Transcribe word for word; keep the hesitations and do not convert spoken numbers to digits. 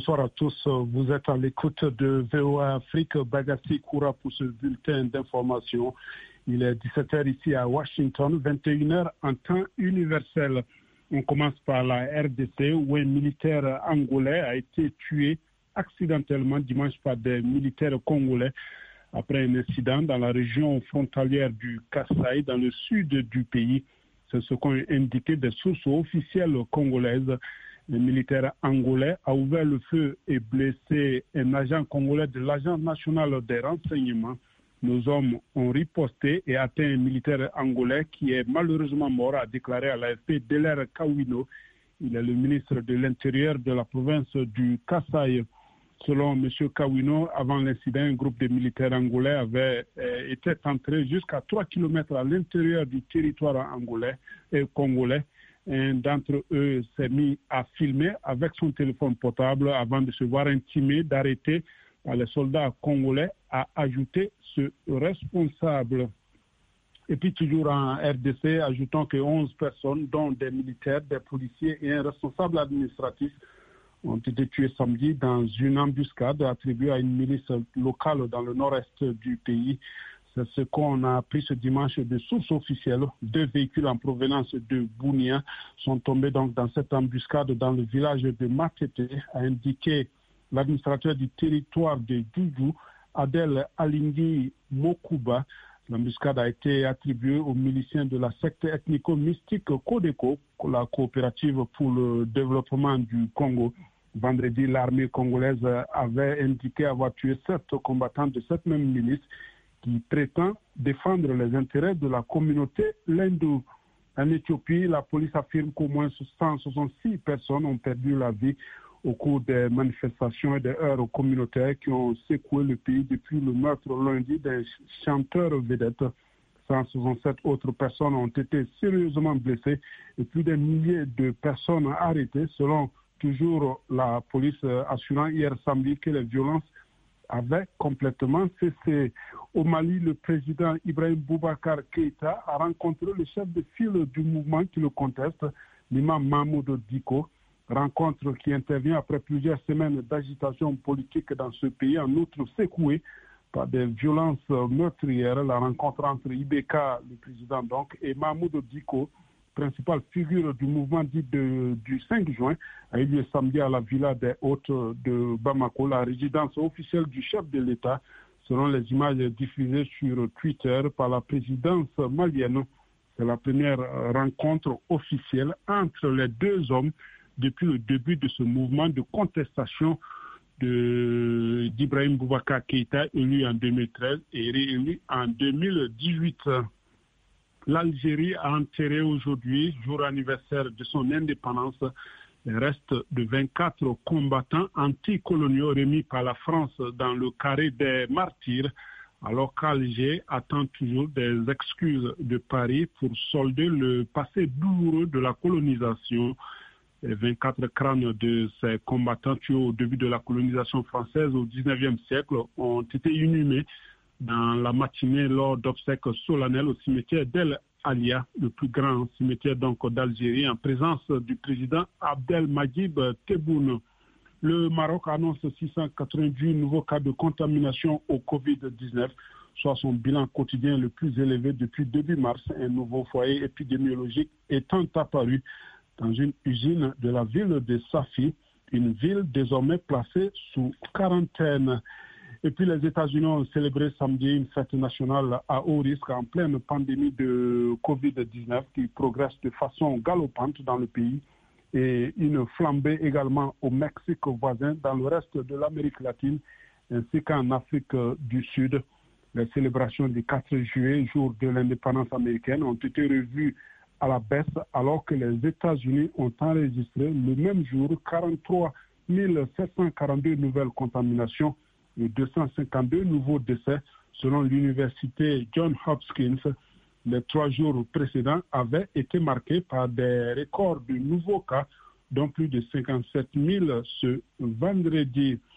bonsoir à tous. Vous êtes à l'écoute de V O A Afrique. Bagassi Koura pour ce bulletin d'information. Il est dix-sept heures ici à Washington, vingt et une heures en temps universel. On commence par la R D C où un militaire angolais a été tué accidentellement dimanche par des militaires congolais après un incident dans la région frontalière du Kasaï, dans le sud du pays. C'est ce qu'ont indiqué des sources officielles congolaises. Le militaire angolais a ouvert le feu et blessé un agent congolais de l'Agence nationale des renseignements. Nos hommes ont riposté et atteint un militaire angolais qui est malheureusement mort, a déclaré à l'A F P Delaire Kawino. Il est le ministre de l'Intérieur de la province du Kasaï. Selon M. Kawino, avant l'incident, un groupe de militaires angolais avait euh, été entré jusqu'à trois kilomètres à l'intérieur du territoire angolais et congolais. Un d'entre eux s'est mis à filmer avec son téléphone portable avant de se voir intimé d'arrêter par les soldats congolais, a ajouté ce responsable. Et puis toujours en R D C, ajoutons que onze personnes, dont des militaires, des policiers et un responsable administratif, ont été tués samedi dans une embuscade attribuée à une milice locale dans le nord-est du pays. C'est ce qu'on a appris ce dimanche de sources officielles. Deux véhicules en provenance de Bounia sont tombés donc dans cette embuscade dans le village de Matete, a indiqué l'administrateur du territoire de Djoudjou, Adel Alingui Mokuba. L'embuscade a été attribuée aux miliciens de la secte ethnico-mystique Codeco, la coopérative pour le développement du Congo. Vendredi, l'armée congolaise avait indiqué avoir tué sept combattants de cette même milice qui prétend défendre les intérêts de la communauté lindou. En Éthiopie, la police affirme qu'au moins cent soixante-six personnes ont perdu la vie au cours des manifestations et des heurts communautaires qui ont secoué le pays depuis le meurtre lundi des chanteurs vedettes. cent soixante-sept autres personnes ont été sérieusement blessées et plus d'un millier de personnes arrêtées, selon toujours la police, assurant hier samedi que les violences avaient complètement cessé. Au Mali, le président Ibrahim Boubacar Keïta a rencontré le chef de file du mouvement qui le conteste, l'imam Mahmoud Diko. Rencontre qui intervient après plusieurs semaines d'agitation politique dans ce pays, en outre secouée par des violences meurtrières. La rencontre entre Ibeka, le président donc, et Mahmoud Diko, principale figure du mouvement dit de, du cinq juin, a eu lieu samedi à la Villa des Hôtes de Bamako, la résidence officielle du chef de l'État, selon les images diffusées sur Twitter par la présidence malienne. C'est la première rencontre officielle entre les deux hommes depuis le début de ce mouvement de contestation de, d'Ibrahim Boubacar Keïta, élu en deux mille treize et réélu en deux mille dix-huit. L'Algérie a enterré aujourd'hui, jour anniversaire de son indépendance, les restes de vingt-quatre combattants anticoloniaux remis par la France dans le carré des martyrs, alors qu'Alger attend toujours des excuses de Paris pour solder le passé douloureux de la colonisation. Les vingt-quatre crânes de ces combattants tués au début de la colonisation française au dix-neuvième siècle ont été inhumés dans la matinée lors d'obsèques solennelles au cimetière d'El Alia, le plus grand cimetière donc d'Algérie, en présence du président Abdelmadjid Tebboune. Le Maroc annonce six cent quatre-vingt-dix nouveaux cas de contamination au covid dix-neuf, soit son bilan quotidien le plus élevé depuis début mars. Un nouveau foyer épidémiologique étant apparu dans une usine de la ville de Safi, une ville désormais placée sous quarantaine. Et puis les États-Unis ont célébré samedi une fête nationale à haut risque en pleine pandémie de covid dix-neuf qui progresse de façon galopante dans le pays, et une flambée également au Mexique voisin, dans le reste de l'Amérique latine, ainsi qu'en Afrique du Sud. Les célébrations du quatre juillet, jour de l'indépendance américaine, ont été revues à la baisse alors que les États-Unis ont enregistré le même jour quarante-trois mille sept cent quarante-deux nouvelles contaminations et deux cent cinquante-deux nouveaux décès selon l'université Johns Hopkins. Les trois jours précédents avaient été marqués par des records de nouveaux cas, dont plus de cinquante-sept mille ce vendredi.